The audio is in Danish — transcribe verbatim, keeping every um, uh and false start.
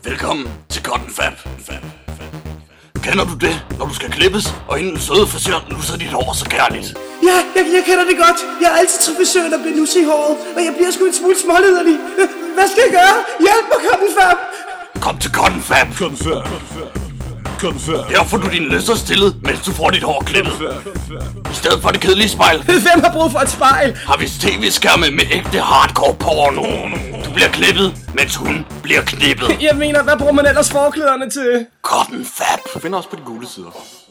Velkommen til Cotton Fab. Kender du det, når du skal klippes, og inden søde frisør nusser dit hår så kærligt? Ja, jeg, jeg kender det godt. Jeg er altid til frisøren, der bliver nusset i håret, og jeg bliver sgu en smule småliderlig. Hvad skal jeg gøre? Hjælp mig, Cotton Fab! Kom til Cotton Fab. Cotton Fab. Cotton Fab. Her får du dine læser stillet, mens du får dit hår klippet. I stedet for det kedelige spejl, Hvem har brug for et spejl? har vi tv-skærme med ægte hardcore porno. Du bliver klippet, mens hun bliver knippet. Jeg mener, hvad bruger man ellers forklæderne til? Cotton Fab. Find os på de gule sider.